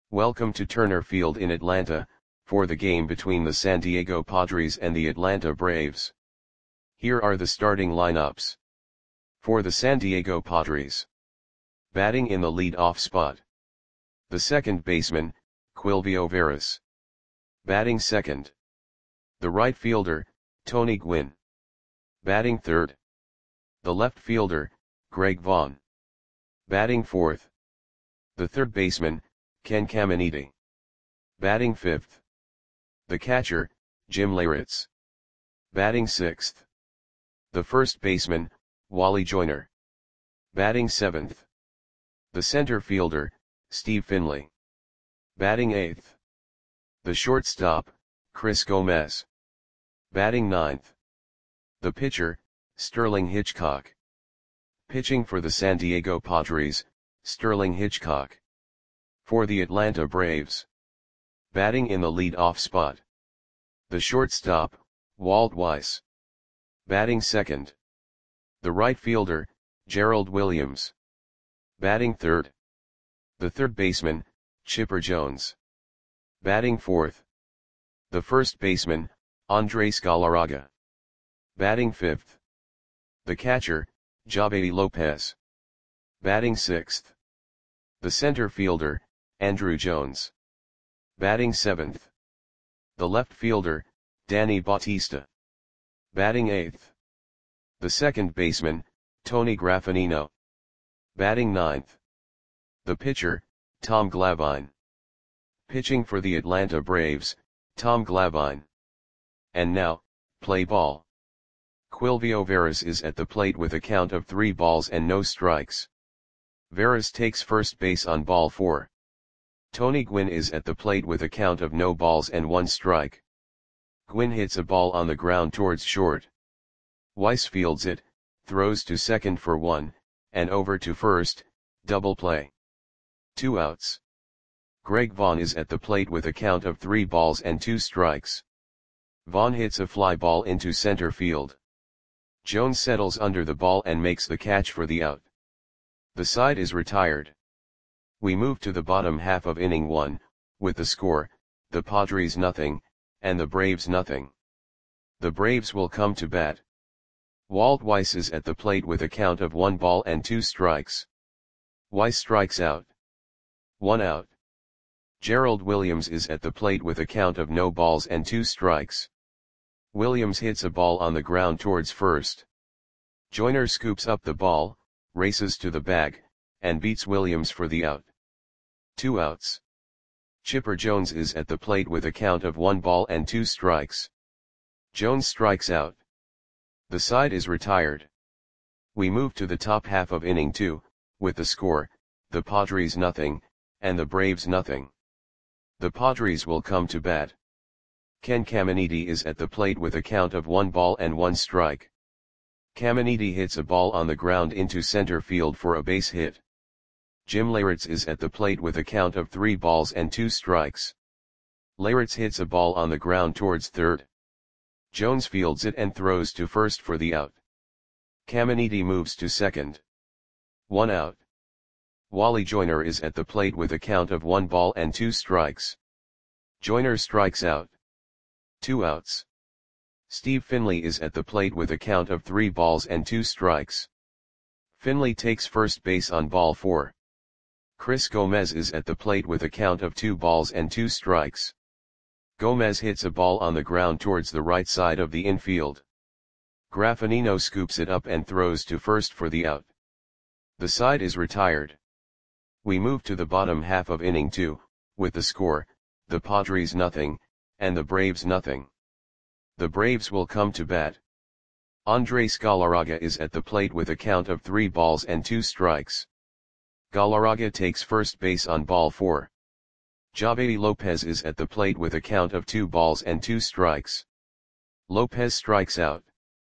Welcome to Turner Field in Atlanta, for the game between the San Diego Padres and the Atlanta Braves. Here are the starting lineups. For the San Diego Padres. Batting in the lead-off spot. The second baseman, Quilvio Veras. Batting second. The right fielder, Tony Gwynn. Batting third. The left fielder, Greg Vaughn. Batting fourth. The third baseman, Ken Caminiti. Batting fifth. The catcher, Jim Leyritz. Batting sixth. The first baseman, Wally Joyner. Batting seventh. The center fielder, Steve Finley. Batting eighth. The shortstop, Chris Gomez. Batting ninth. The pitcher, Sterling Hitchcock. Pitching for the San Diego Padres, Sterling Hitchcock. For the Atlanta Braves. Batting in the lead-off spot. The shortstop, Walt Weiss. Batting second. The right fielder, Gerald Williams. Batting third. The third baseman, Chipper Jones. Batting fourth. The first baseman, Andres Galarraga. Batting fifth. The catcher, Javedi Lopez. Batting sixth. The center fielder, Andrew Jones. Batting seventh. The left fielder, Danny Bautista. Batting eighth. The second baseman, Tony Graffagnino. Batting ninth. The pitcher, Tom Glavine. Pitching for the Atlanta Braves, Tom Glavine. And now, play ball. Quilvio Veras is at the plate with a count of 3 balls and no strikes. Veras takes first base on ball 4. Tony Gwynn is at the plate with a count of no balls and 1 strike. Gwynn hits a ball on the ground towards short. Weiss fields it, throws to second for 1, and over to first, double play. 2 outs. Greg Vaughn is at the plate with a count of 3 balls and 2 strikes. Vaughn hits a fly ball into center field. Jones settles under the ball and makes the catch for the out. The side is retired. We move to the bottom half of inning 1, with the score, the Padres nothing, and the Braves nothing. The Braves will come to bat. Walt Weiss is at the plate with a count of 1 ball and 2 strikes. Weiss strikes out. 1 out. Gerald Williams is at the plate with a count of no balls and 2 strikes. Williams hits a ball on the ground towards first. Joyner scoops up the ball, races to the bag, and beats Williams for the out. 2 outs. Chipper Jones is at the plate with a count of 1 ball and 2 strikes. Jones strikes out. The side is retired. We move to the top half of inning 2, with the score, the Padres nothing, and the Braves nothing. The Padres will come to bat. Ken Caminiti is at the plate with a count of 1 ball and 1 strike. Caminiti hits a ball on the ground into center field for a base hit. Jim Leyritz is at the plate with a count of 3 balls and 2 strikes. Leyritz hits a ball on the ground towards third. Jones fields it and throws to first for the out. Caminiti moves to second. 1 out. Wally Joyner is at the plate with a count of 1 ball and 2 strikes. Joyner strikes out. 2 outs. Steve Finley is at the plate with a count of 3 balls and 2 strikes. Finley takes first base on ball 4. Chris Gomez is at the plate with a count of 2 balls and 2 strikes. Gomez hits a ball on the ground towards the right side of the infield. Graffagnino scoops it up and throws to first for the out. The side is retired. We move to the bottom half of inning 2, with the score, the Padres nothing, and the Braves nothing. The Braves will come to bat. Andres Galarraga is at the plate with a count of 3 balls and 2 strikes. Galarraga takes first base on ball 4. Javedi Lopez is at the plate with a count of 2 balls and 2 strikes. Lopez strikes out.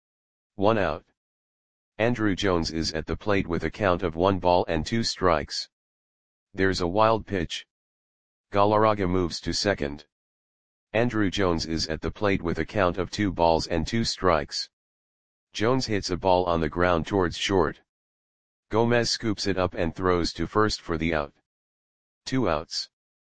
1 out. Andrew Jones is at the plate with a count of 1 ball and 2 strikes. There's a wild pitch. Galarraga moves to second. Andrew Jones is at the plate with a count of 2 balls and 2 strikes. Jones hits a ball on the ground towards short. Gomez scoops it up and throws to first for the out. 2 outs.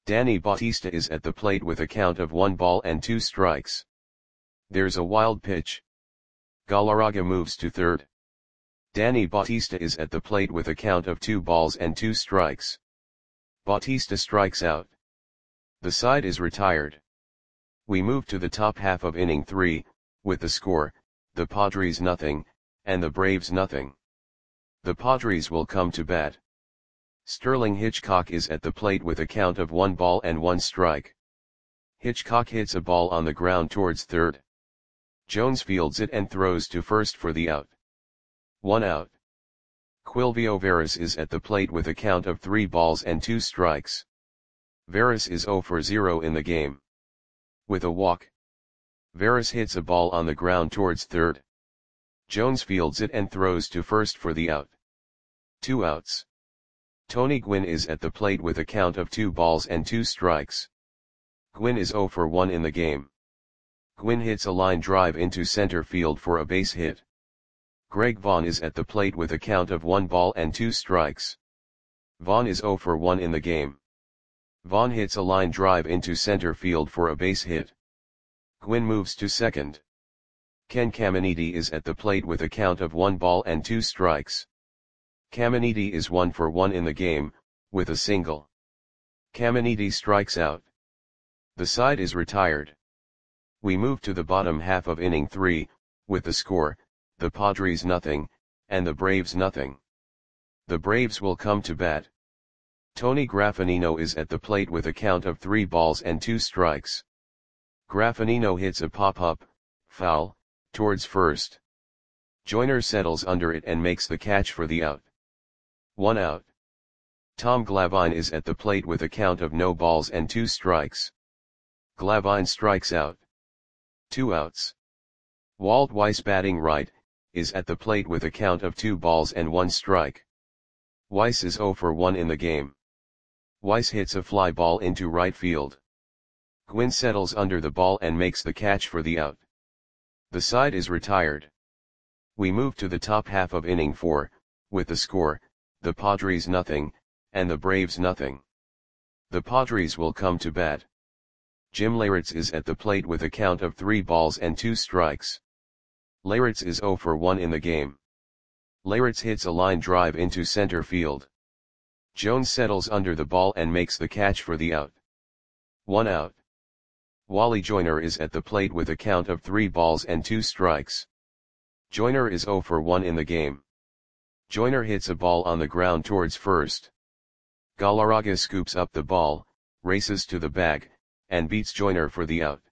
Danny Bautista is at the plate with a count of 1 ball and 2 strikes. There's a wild pitch. Galarraga moves to third. Danny Bautista is at the plate with a count of 2 balls and 2 strikes. Bautista strikes out. The side is retired. We move to the top half of inning 3, with the score, the Padres nothing, and the Braves nothing. The Padres will come to bat. Sterling Hitchcock is at the plate with a count of 1 ball and 1 strike. Hitchcock hits a ball on the ground towards third. Jones fields it and throws to first for the out. 1 out. Quilvio Veras is at the plate with a count of 3 balls and 2 strikes. Veras is 0 for 0 in the game. With a walk, Veras hits a ball on the ground towards third. Jones fields it and throws to first for the out. 2 outs. Tony Gwynn is at the plate with a count of 2 balls and 2 strikes. Gwynn is 0 for 1 in the game. Gwynn hits a line drive into center field for a base hit. Greg Vaughn is at the plate with a count of 1 ball and 2 strikes. Vaughn is 0 for 1 in the game. Vaughn hits a line drive into center field for a base hit. Gwynn moves to second. Ken Caminiti is at the plate with a count of 1 ball and 2 strikes. Caminiti is 1 for 1 in the game, with a single. Caminiti strikes out. The side is retired. We move to the bottom half of inning 3, with the score, the Padres nothing, and the Braves nothing. The Braves will come to bat. Tony Graffanino is at the plate with a count of 3 balls and 2 strikes. Graffanino hits a pop-up, foul, towards first. Joyner settles under it and makes the catch for the out. 1 out. Tom Glavine is at the plate with a count of no balls and 2 strikes. Glavine strikes out. 2 outs. Walt Weiss, batting right, is at the plate with a count of 2 balls and 1 strike. Weiss is 0 for 1 in the game. Weiss hits a fly ball into right field. Gwynn settles under the ball and makes the catch for the out. The side is retired. We move to the top half of inning 4, with the score, the Padres nothing, and the Braves nothing. The Padres will come to bat. Jim Leyritz is at the plate with a count of 3 balls and 2 strikes. Leyritz is 0 for 1 in the game. Leyritz hits a line drive into center field. Jones settles under the ball and makes the catch for the out. 1 out. Wally Joyner is at the plate with a count of 3 balls and 2 strikes. Joyner is 0 for 1 in the game. Joyner hits a ball on the ground towards first. Galarraga scoops up the ball, races to the bag, and beats Joyner for the out.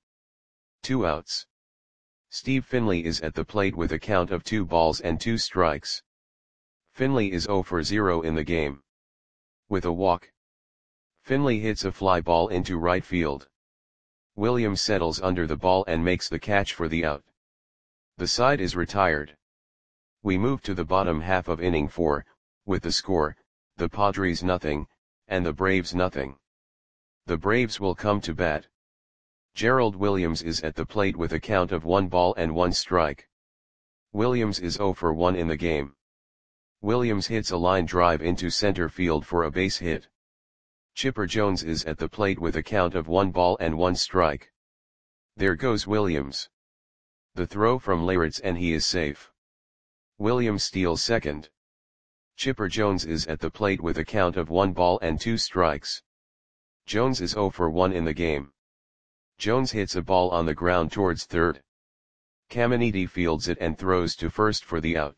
2 outs. Steve Finley is at the plate with a count of 2 balls and 2 strikes. Finley is 0 for 0 in the game. With a walk, Finley hits a fly ball into right field. Williams settles under the ball and makes the catch for the out. The side is retired. We move to the bottom half of inning 4, with the score, the Padres nothing, and the Braves nothing. The Braves will come to bat. Gerald Williams is at the plate with a count of 1 ball and 1 strike. Williams is 0 for 1 in the game. Williams hits a line drive into center field for a base hit. Chipper Jones is at the plate with a count of 1 ball and 1 strike. There goes Williams. The throw from Leyritz and he is safe. Williams steals second. Chipper Jones is at the plate with a count of 1 ball and 2 strikes. Jones is 0 for 1 in the game. Jones hits a ball on the ground towards third. Caminiti fields it and throws to first for the out.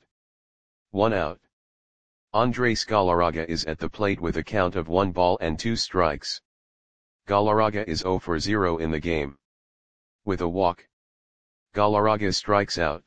1 out. Andres Galarraga is at the plate with a count of 1 ball and 2 strikes. Galarraga is 0 for 0 in the game. With a walk, Galarraga strikes out.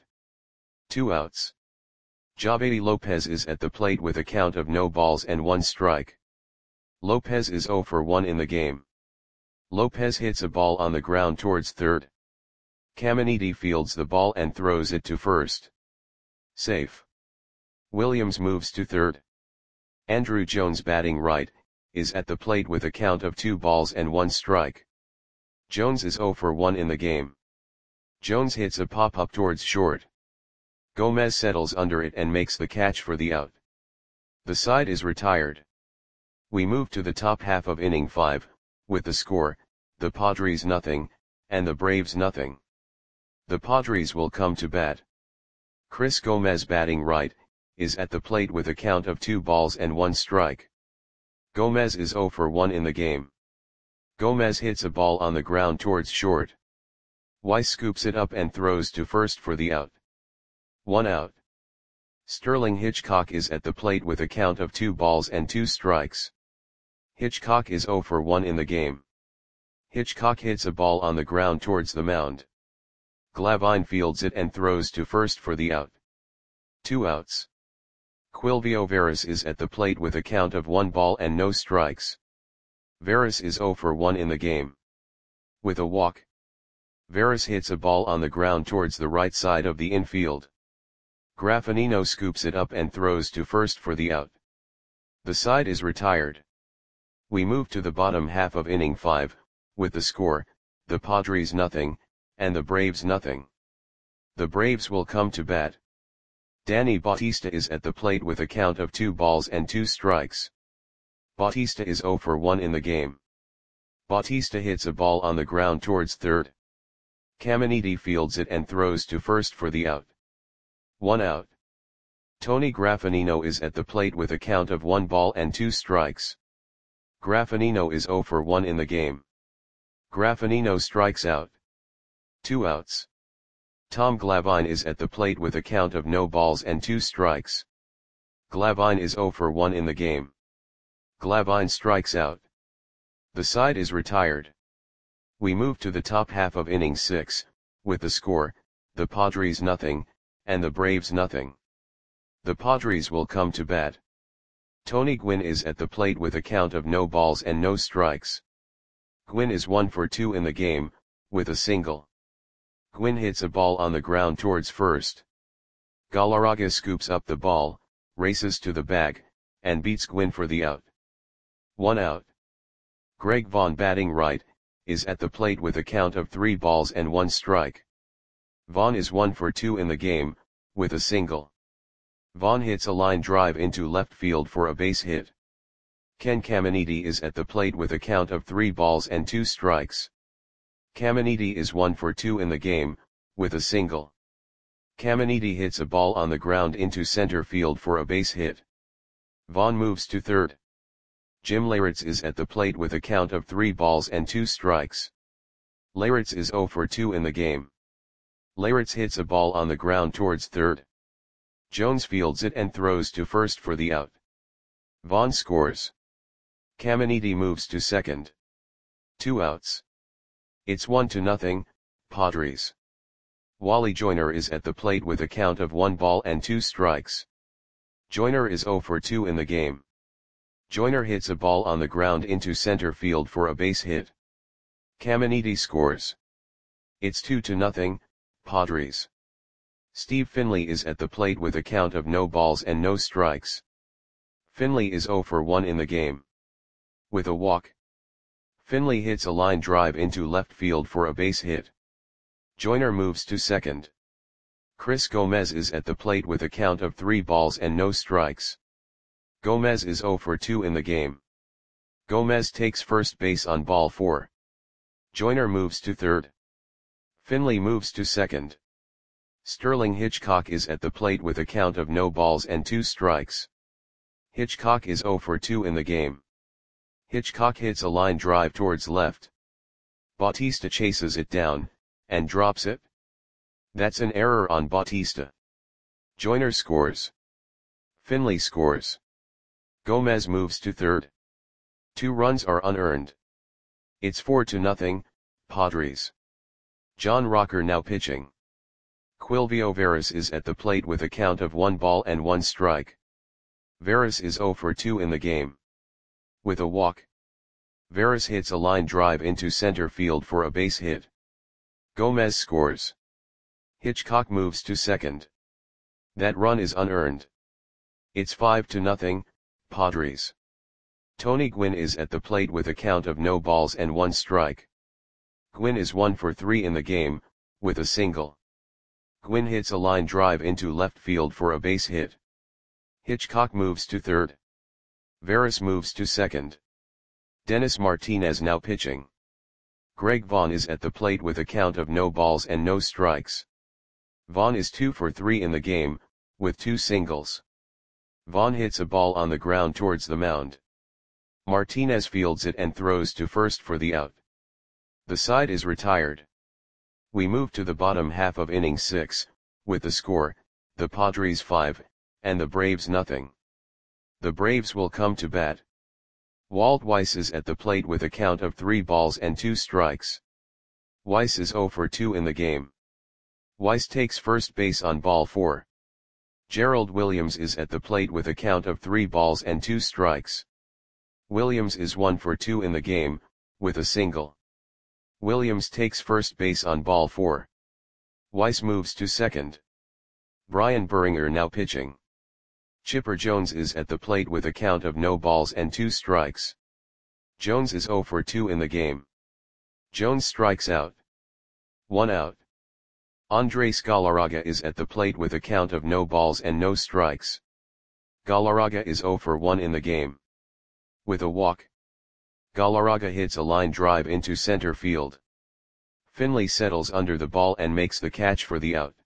2 outs. Javedi Lopez is at the plate with a count of no balls and 1 strike. Lopez is 0 for 1 in the game. Lopez hits a ball on the ground towards third. Caminiti fields the ball and throws it to first. Safe. Williams moves to third. Andrew Jones, batting right, is at the plate with a count of 2 balls and 1 strike. Jones is 0 for 1 in the game. Jones hits a pop-up towards short. Gomez settles under it and makes the catch for the out. The side is retired. We move to the top half of inning 5, With the score, the Padres nothing, and the Braves nothing. The Padres will come to bat. Chris Gomez batting right, is at the plate with a count of 2 balls and 1 strike. Gomez is 0 for 1 in the game. Gomez hits a ball on the ground towards short. Weiss scoops it up and throws to first for the out. 1 out. Sterling Hitchcock is at the plate with a count of 2 balls and 2 strikes. Hitchcock is 0 for 1 in the game. Hitchcock hits a ball on the ground towards the mound. Glavine fields it and throws to first for the out. 2 outs. Quilvio Veras is at the plate with a count of 1 ball and no strikes. Veras is 0 for 1 in the game. With a walk, Veras hits a ball on the ground towards the right side of the infield. Graffinino scoops it up and throws to first for the out. The side is retired. We move to the bottom half of inning 5, with the score, the Padres nothing, and the Braves nothing. The Braves will come to bat. Danny Bautista is at the plate with a count of 2 balls and 2 strikes. Bautista is 0 for 1 in the game. Bautista hits a ball on the ground towards third. Caminiti fields it and throws to first for the out. 1 out. Tony Graffinino is at the plate with a count of 1 ball and 2 strikes. Graffinino is 0 for 1 in the game. Graffinino strikes out. 2 outs. Tom Glavine is at the plate with a count of no balls and 2 strikes. Glavine is 0 for 1 in the game. Glavine strikes out. The side is retired. We move to the top half of inning 6, with the score, the Padres nothing, and the Braves nothing. The Padres will come to bat. Tony Gwynn is at the plate with a count of no balls and no strikes. Gwynn is 1 for 2 in the game, with a single. Gwynn hits a ball on the ground towards first. Galarraga scoops up the ball, races to the bag, and beats Gwynn for the out. 1 out. Greg Vaughn batting right, is at the plate with a count of 3 balls and 1 strike. Vaughn is 1 for 2 in the game, with a single. Vaughn hits a line drive into left field for a base hit. Ken Caminiti is at the plate with a count of 3 balls and 2 strikes. Caminiti is 1 for 2 in the game, with a single. Caminiti hits a ball on the ground into center field for a base hit. Vaughn moves to third. Jim Leyritz is at the plate with a count of 3 balls and 2 strikes. Leyritz is 0 for 2 in the game. Leyritz hits a ball on the ground towards third. Jones fields it and throws to first for the out. Vaughn scores. Caminiti moves to second. 2 outs. It's 1-0, Padres. Wally Joyner is at the plate with a count of 1 ball and 2 strikes. Joyner is 0 for 2 in the game. Joyner hits a ball on the ground into center field for a base hit. Caminiti scores. It's 2-0, Padres. Steve Finley is at the plate with a count of no balls and no strikes. Finley is 0 for 1 in the game. With a walk, Finley hits a line drive into left field for a base hit. Joyner moves to second. Chris Gomez is at the plate with a count of 3 balls and no strikes. Gomez is 0 for 2 in the game. Gomez takes first base on ball 4. Joyner moves to third. Finley moves to second. Sterling Hitchcock is at the plate with a count of no balls and 2 strikes. Hitchcock is 0 for 2 in the game. Hitchcock hits a line drive towards left. Bautista chases it down, and drops it. That's an error on Bautista. Joyner scores. Finley scores. Gomez moves to third. 2 runs are unearned. It's 4-0, Padres. John Rocker now pitching. Quilvio Veras is at the plate with a count of 1 ball and 1 strike. Veras is 0 for 2 in the game. With a walk, Veras hits a line drive into center field for a base hit. Gomez scores. Hitchcock moves to second. That run is unearned. It's 5-0, Padres. Tony Gwynn is at the plate with a count of no balls and 1 strike. Gwynn is 1 for 3 in the game, with a single. Gwynn hits a line drive into left field for a base hit. Hitchcock moves to third. Veras moves to second. Dennis Martinez now pitching. Greg Vaughn is at the plate with a count of no balls and no strikes. Vaughn is 2 for 3 in the game, with 2 singles. Vaughn hits a ball on the ground towards the mound. Martinez fields it and throws to first for the out. The side is retired. We move to the bottom half of inning 6, with the score, the Padres 5, and the Braves nothing. The Braves will come to bat. Walt Weiss is at the plate with a count of 3 balls and 2 strikes. Weiss is 0 for 2 in the game. Weiss takes first base on ball 4. Gerald Williams is at the plate with a count of 3 balls and 2 strikes. Williams is 1 for 2 in the game, with a single. Williams takes first base on ball 4. Weiss moves to second. Brian Buringer now pitching. Chipper Jones is at the plate with a count of no balls and 2 strikes. Jones is 0 for 2 in the game. Jones strikes out. 1 out. Andres Galarraga is at the plate with a count of no balls and no strikes. Galarraga is 0 for 1 in the game. With a walk. Galarraga hits a line drive into center field. Finley settles under the ball and makes the catch for the out.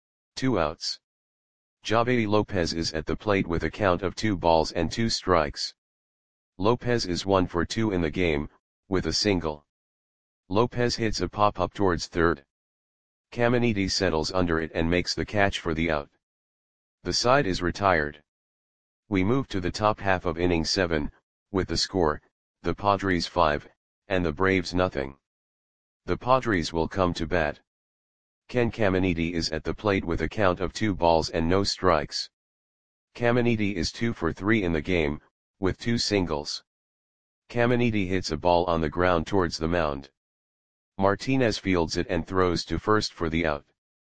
2 outs. Javi Lopez is at the plate with a count of 2 balls and 2 strikes. Lopez is 1 for 2 in the game, with a single. Lopez hits a pop-up towards third. Caminiti settles under it and makes the catch for the out. The side is retired. We move to the top half of inning 7, with the score, the Padres 5, and the Braves nothing. The Padres will come to bat. Ken Caminiti is at the plate with a count of 2 balls and no strikes. Caminiti is 2 for 3 in the game, with 2 singles. Caminiti hits a ball on the ground towards the mound. Martinez fields it and throws to first for the out.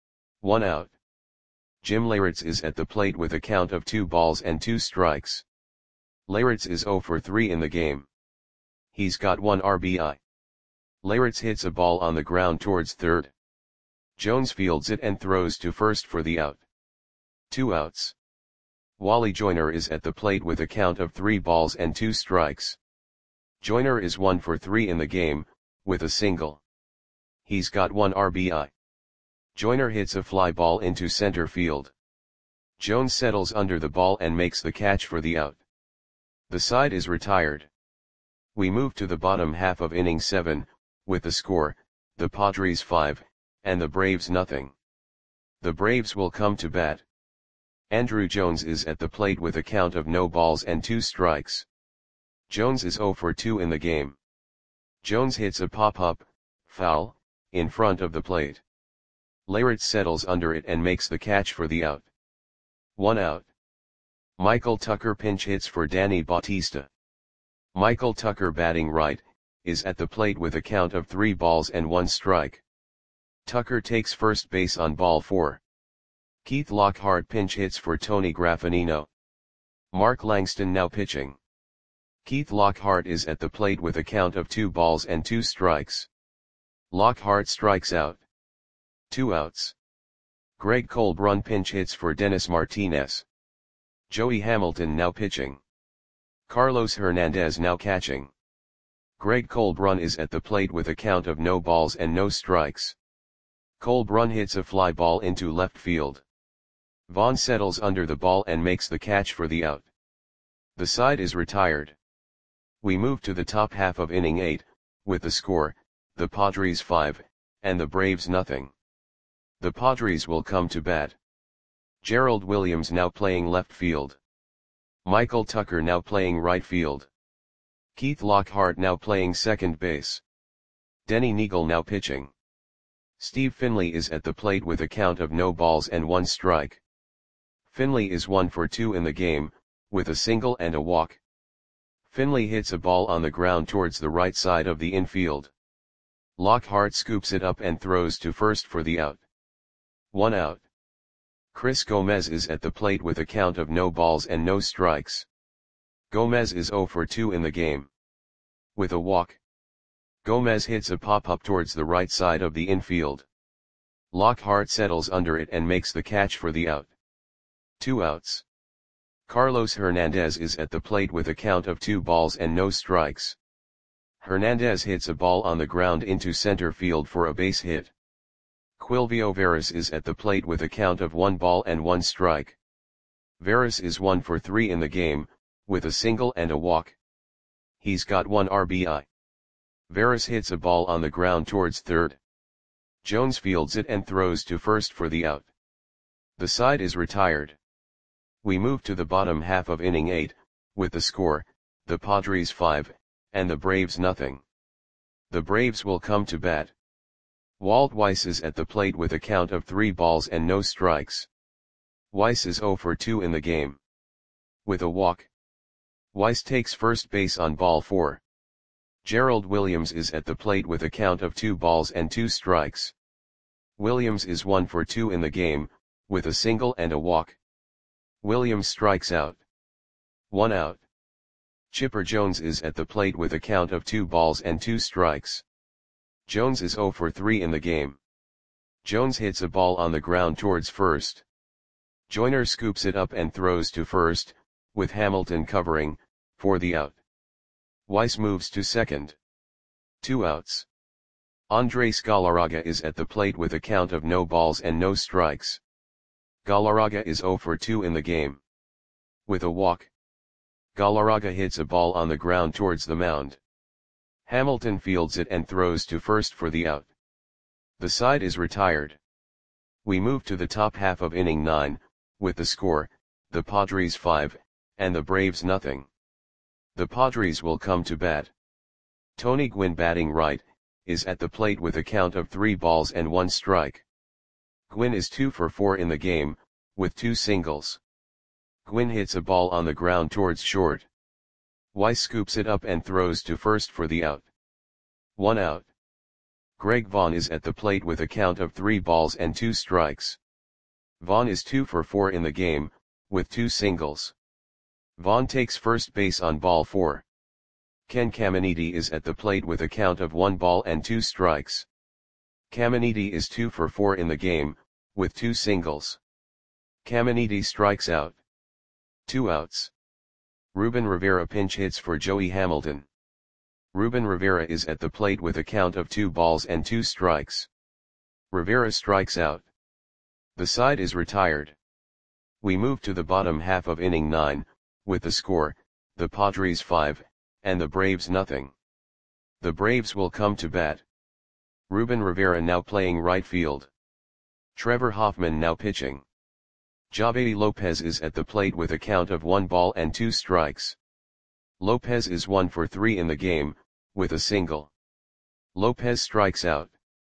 1 out. Jim Leyritz is at the plate with a count of 2 balls and 2 strikes. Leyritz is 0 for 3 in the game. He's got 1 RBI. Leyritz hits a ball on the ground towards third. Jones fields it and throws to first for the out. 2 outs. Wally Joyner is at the plate with a count of 3 balls and 2 strikes. Joyner is 1 for 3 in the game, with a single. He's got 1 RBI. Joyner hits a fly ball into center field. Jones settles under the ball and makes the catch for the out. The side is retired. We move to the bottom half of inning 7, with the score, the Padres 5, and the Braves nothing. The Braves will come to bat. Andrew Jones is at the plate with a count of no balls and 2 strikes. Jones is 0 for 2 in the game. Jones hits a pop-up, foul, in front of the plate. Leyritz settles under it and makes the catch for the out. 1 out. Michael Tucker pinch hits for Danny Bautista. Michael Tucker, batting right, is at the plate with a count of 3 balls and 1 strike. Tucker takes first base on ball 4. Keith Lockhart pinch hits for Tony Graffinino. Mark Langston now pitching. Keith Lockhart is at the plate with a count of 2 balls and 2 strikes. Lockhart strikes out. 2 outs. Greg Colbrun pinch hits for Dennis Martinez. Joey Hamilton now pitching. Carlos Hernandez now catching. Greg Colbrun is at the plate with a count of no balls and no strikes. Colbrun hits a fly ball into left field. Vaughn settles under the ball and makes the catch for the out. The side is retired. We move to the top half of inning 8, with the score, the Padres 5, and the Braves nothing. The Padres will come to bat. Gerald Williams now playing left field. Michael Tucker now playing right field. Keith Lockhart now playing second base. Denny Neagle now pitching. Steve Finley is at the plate with a count of no balls and 1 strike. Finley is 1 for 2 in the game, with a single and a walk. Finley hits a ball on the ground towards the right side of the infield. Lockhart scoops it up and throws to first for the out. 1 out. Chris Gomez is at the plate with a count of no balls and no strikes. Gomez is 0 for 2 in the game. With a walk. Gomez hits a pop-up towards the right side of the infield. Lockhart settles under it and makes the catch for the out. 2 outs. Carlos Hernandez is at the plate with a count of 2 balls and no strikes. Hernandez hits a ball on the ground into center field for a base hit. Quilvio Veras is at the plate with a count of 1 ball and 1 strike. Veras is 1 for 3 in the game, with a single and a walk. He's got 1 RBI. Veras hits a ball on the ground towards third. Jones fields it and throws to first for the out. The side is retired. We move to the bottom half of inning 8, with the score, the Padres 5, and the Braves nothing. The Braves will come to bat. Walt Weiss is at the plate with a count of 3 balls and no strikes. Weiss is 0 for 2 in the game. With a walk. Weiss takes first base on ball 4. Gerald Williams is at the plate with a count of 2 balls and 2 strikes. Williams is 1 for 2 in the game, with a single and a walk. Williams strikes out. 1 out. Chipper Jones is at the plate with a count of 2 balls and 2 strikes. Jones is 0 for 3 in the game. Jones hits a ball on the ground towards first. Joyner scoops it up and throws to first, with Hamilton covering, for the out. Weiss moves to second. 2 outs. Andres Galarraga is at the plate with a count of no balls and no strikes. Galarraga is 0 for 2 in the game. With a walk. Galarraga hits a ball on the ground towards the mound. Hamilton fields it and throws to first for the out. The side is retired. We move to the top half of inning 9, with the score, the Padres 5, and the Braves nothing. The Padres will come to bat. Tony Gwynn batting right, is at the plate with a count of 3 balls and 1 strike. Gwynn is 2 for 4 in the game, with 2 singles. Gwynn hits a ball on the ground towards short. Weiss scoops it up and throws to first for the out. 1 out. Greg Vaughn is at the plate with a count of 3 balls and 2 strikes. Vaughn is 2 for 4 in the game, with 2 singles. Vaughn takes first base on ball 4. Ken Caminiti is at the plate with a count of 1 ball and 2 strikes. Caminiti is 2 for 4 in the game, with 2 singles. Caminiti strikes out. 2 outs. Ruben Rivera pinch hits for Joey Hamilton. Ruben Rivera is at the plate with a count of 2 balls and 2 strikes. Rivera strikes out. The side is retired. We move to the bottom half of inning 9, with the score, the Padres 5, and the Braves nothing. The Braves will come to bat. Ruben Rivera now playing right field. Trevor Hoffman now pitching. Javy Lopez is at the plate with a count of 1 ball and 2 strikes. Lopez is 1 for 3 in the game, with a single. Lopez strikes out.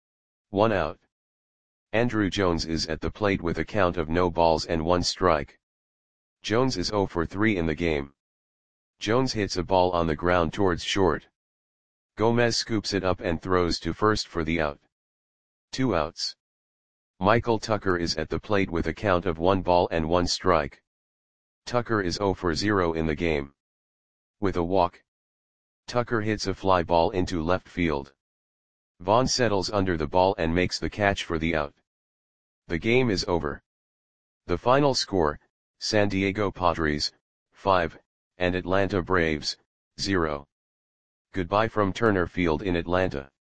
1 out. Andrew Jones is at the plate with a count of no balls and 1 strike. Jones is 0 for 3 in the game. Jones hits a ball on the ground towards short. Gomez scoops it up and throws to first for the out. 2 outs. Michael Tucker is at the plate with a count of 1 ball and 1 strike. Tucker is 0 for 0 in the game. With a walk. Tucker hits a fly ball into left field. Vaughn settles under the ball and makes the catch for the out. The game is over. The final score, San Diego Padres, 5, and Atlanta Braves, 0. Goodbye from Turner Field in Atlanta.